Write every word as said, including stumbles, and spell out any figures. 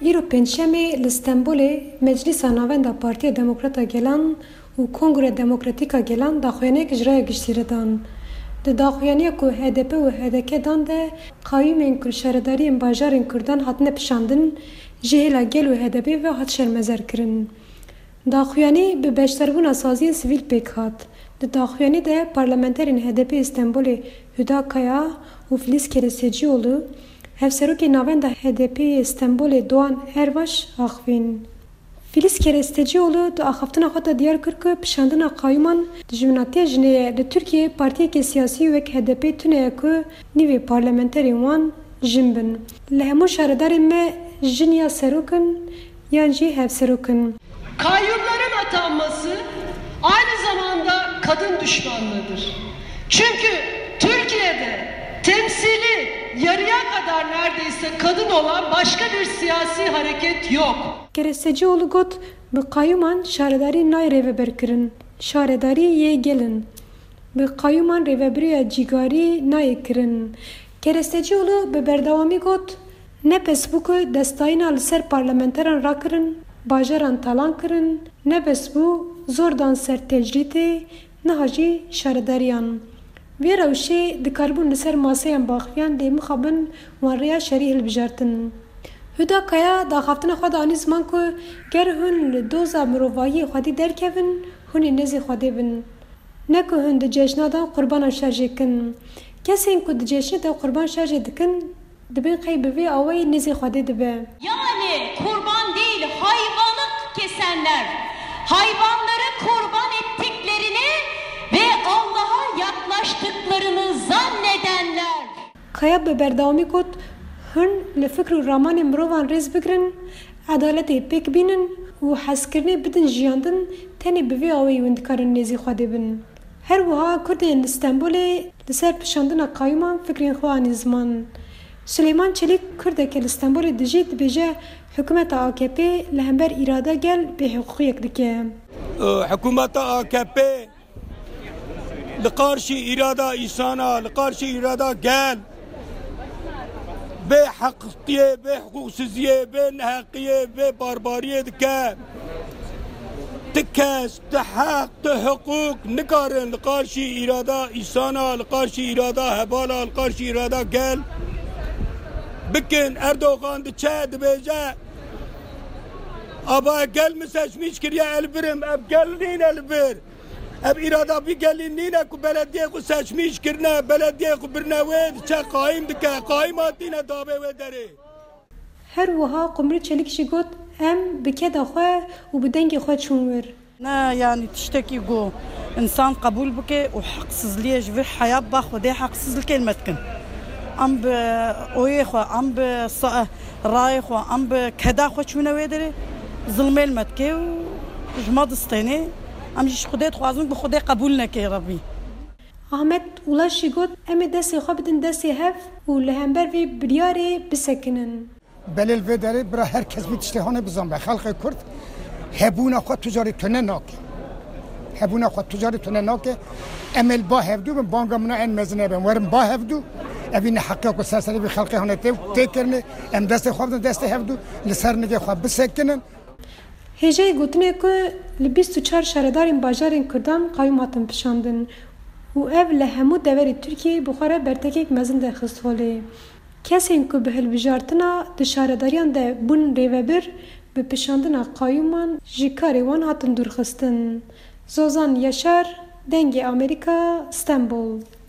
îro pênçemê li Stenbolê Meclîsa Navenda Partiya Demokrata Gelan û Kongre Demokratîk a Gelan daxuyaniyek ji raya giştî re dan. Di daxuyaniya ku H D P û H D K dan de qayûmên ku şaredariyên bajarên Kurdan hatine pişandin ji hêla gel û H D P ve hat şermezer kirin. Daxuyanî bi beşdarbûna saziyên sivîl pêk hat. Di daxuyanî de parlamenterên H D P Stenbolê Huda Kaya û Filiz Kerestecioğlu hevserokê navenda H D P Stenbolê Doğan Erbaş axivîn. Filiz Kerestecioğlu di axaftina xwe de diyar kir ku pişandina qayûman di jîminatiya jinê li Tirkiyeyê partiyekê siyasî wek H D P tune ye ku nîvê parlamenterên wan jin bin. Li hemû şaredarên me jin ya serok in yan jî hevserok in. Kayyumların atanması aynı zamanda kadın düşmanlığıdır. Çünkü Türkiye'de temsili yarıya kadar neredeyse kadın olan başka bir siyasi hareket yok. Kerestecioğlu got bi qayûman şaredarî nayê rêveber kirin. Şaredarî yê gelin. Bi qayûman rêveberiya cîgarî nayê kirin. Kerestecioğlu bi berdewamî got ne pes bû ku destayîna li ser parlamenteran rakirin, bajaran talan kirin, ne bes bû zor dan ser tecrîtê, niha jî şaredariyan. Vê rewşê dikarbûn li ser maseyan baxiyan dê mixabin wan rêya şerî hilbijartin. Huda Kaya daxaftina xwe de anî ziman ku ger hûn li doza mirovayiyê Xwedî derkevin, hûn ê nezê Xwedê bin. Ne ku hûn di cejna de qurbana şerjê kin. Kesên ku di cejnê de qurban şerjê dikin, dibin qey bi vê awayî nezê Xwedê dibe. Yani kurban değil hayvanlık kesenler, hayvanları kurban ettiklerini ve Allah'a yaklaştıklarını zannedenler. Kaya bi berdewamî got hûn li fikr û ramanên mirovan rêz bigirin, edaletê pêk bînin û hezkirinê bidin jiyandin tenê bi vê awayî hûn dikarin nezê Xwedê bin. Her wiha Kurdên li Stenbolê li ser pişandina qayûman fikrên xwe anî ziman. Süleyman Çelik Kurdeke li Stenbolê dijî dibêje hikûmeta A K P li hember îrada gel bêhûqiyek dike. Hikûmeta A K P li qarşî îrada îsana, li qarşî îrada gel bê heqîqiyê, bê hukûksiziyê, bê neheqiyê, bê barbariyê dike. Ti kes, ti heq, ti hukuk nikarin li qarşî îrada îsana, li qarşî îrada hebala, li qarşî îrada gel bikin. Erdoğan diçe dibêje aba gel mi seçmiş kiriye elbirim, ev gelin elbir. Ev irada bir gelin nine ku belediye ku seçmiş kirine, belediye ku birine ve diçe qaim dike, qaim hatine dabe ve deri. Her wiha Qumrî Çelik jî got em bi keda xwe û bi dengê xwe çûn wir. Ne yani tiştekî got insan kabul bike û heqsizliyê ji vir heya ba Xwedê heqsizlikê metkin. Am bi oyê xwe, am bi rayê xwe, am bi keda xwe çûne wê derê zilmê metke û ji ma distênê em jî ji Xwedê dixwazin bi Xwedê qebûl neke Rabbî. Ahmet Ulaş jî got em ê destê xwe bidin destê hev û li hember vê biryarê bisekinin. Belêl vê derê bira herkes bir tiştihane bizanbe. Xelkê Kurd hebûna xwe ticarî tune nake. Hebûna xwe ticarî tune nake. Em ê ba hevdû bin banga min en mezine bin. Werin ba hevdû evî neheqiya ku serserî vê xelkê hene tê kirine em destê xwe bidin destê hevdû li ser nigê xwe bisekinin. Hêjeyê gotinê ku li bîst û çar şaredarên bajarên Kurdan qayûm hatin pişandin û ev li hemû deverê Tirkiyeyê bi xwe re bertekek mezin de xist holê. Kesên ku bi hilbijartina di şaredariyan de bûn rêvebir bi pişandina qayûman ji karê wan hatin dûrxistin. Zozan Yaşar, Dengê Amerîka, Stenbol.